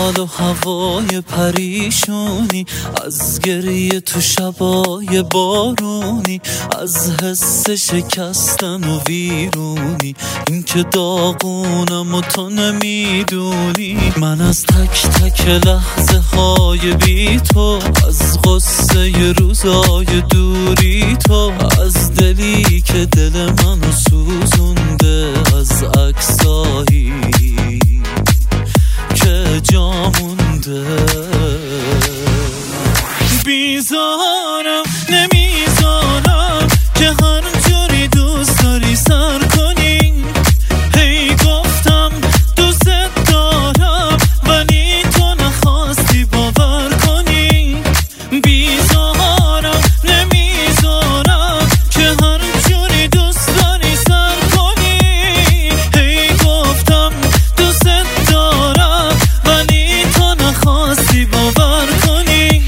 حال و هوای پریشونی، از گریه تو شبای بارونی، از حس شکستن و ویرونی، این که داغونم و تو نمیدونی. من از تک تک لحظه های بی تو، از غصه روزای دوری تو، از دلی که دل منو سوزونده، از عکسایی که جا مونده. بیزارم نمیذارم که هر جوری دوست داری سر کنی. هی گفتم دوست دارم ولی تو نخواستی باور کنی. بیزارم نمیذارم که هر جوری دوست داری سر کنی. هی گفتم دوست دارم ولی تو نخواستی باور کنی.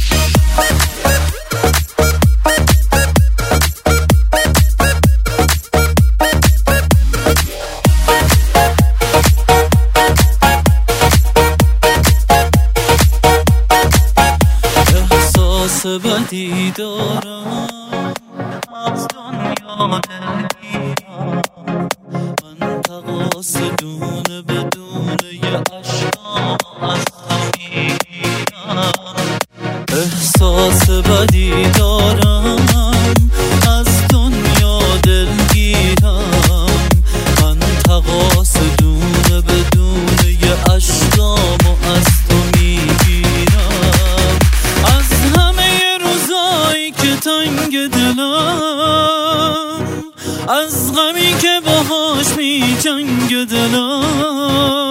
احساس بدی دارم از دنیا دلگیرم، من تقاص دونه بدون یه عشقام از تو میگیرم. احساس بدی دارم از دنیا دلگیرم، من تقاص دونه بدون یه عشقام از تو میگیرم. از همه روزایی که تنگ دلم، از غمی که باهاش می جنگ دلم،